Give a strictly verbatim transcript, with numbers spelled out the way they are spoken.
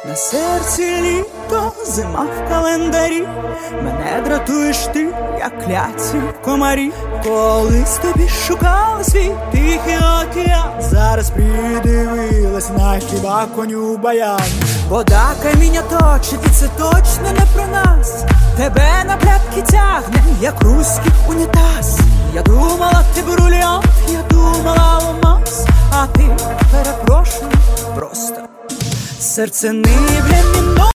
На серці літо, зима в календарі. Мене дратуєш ти, як кляті комарі. Колись тобі шукала свій тихий океан. Зараз придивилась на хіба коню баян. Вода каміння точить, і це точно не про нас. Тебе на пляпки тягне, як руський унітаз. Я думала, ти брильянт, я думала алмаз. А ти, перепрошую, просто серце не для